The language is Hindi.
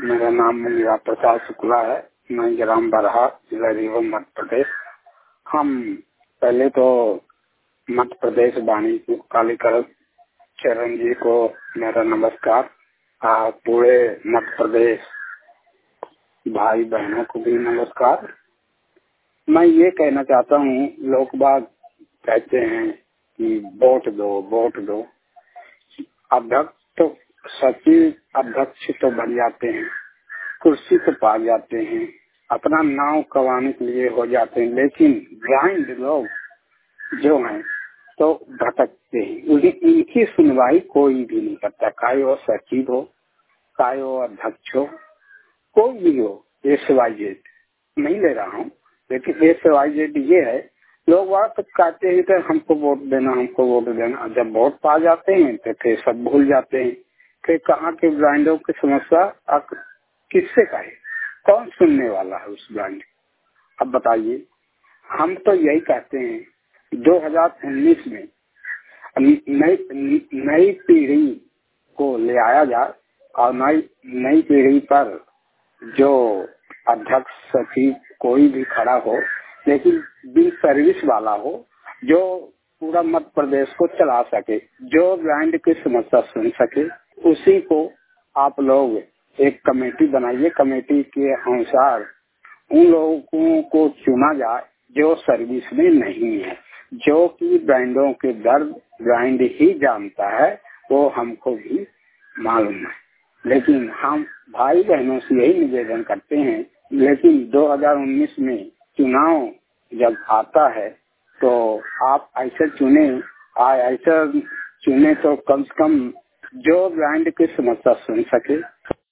मेरा नाम मुंगेरा प्रसाद शुक्ला है। मैं ग्राम बरहा, जिला रीवा, मध्य प्रदेश। हम पहले तो मध्य प्रदेश वाणी कालीकरण चरण जी को मेरा नमस्कार। पूरे मध्य प्रदेश भाई बहनों को भी नमस्कार। मैं ये कहना चाहता हूँ, लोग बाग कहते हैं कि वोट दो वोट दो। अध्यक्ष तो सचिव अध्यक्ष तो बन जाते हैं, कुर्सी तो पा जाते हैं, अपना नाव कमाने के लिए हो जाते हैं, लेकिन ब्लाइंड लोग जो हैं तो भटकते हैं। इनकी सुनवाई कोई भी नहीं करता, चाहे वो सचिव हो, चाहे वो अध्यक्ष हो, कोई भी हो। SYZ नहीं ले रहा हूँ, लेकिन SYZ ये है, लोग वहाँ तक कहते हैं कि हमको वोट देना, हमको वोट देना। जब वोट पा जाते हैं तो फिर सब भूल जाते हैं। फिर कहाँ के ब्लाइंडों की समस्या किससे कहे, कौन सुनने वाला है उस ब्लाइंड? अब बताइए। हम तो यही कहते हैं 2019 में नई पीढ़ी को ले आया जाए और नई पीढ़ी पर जो अध्यक्ष सचिव कोई भी खड़ा हो, लेकिन बिल सर्विस वाला हो, जो पूरा मध्य प्रदेश को चला सके, जो ब्रांड की समस्या सुन सके, उसी को आप लोग एक कमेटी बनाइए। कमेटी के अनुसार उन लोगों को चुना जाए जो सर्विस में नहीं है, जो कि ब्रांडों के दर्द ब्रांड ही जानता है, वो हमको भी मालूम है। लेकिन हम भाई बहनों से यही निवेदन करते हैं, लेकिन 2019 में चुनाव जब आता है तो आप ऐसे चुने तो कम से कम जो ब्रांड की समस्या सुन सके,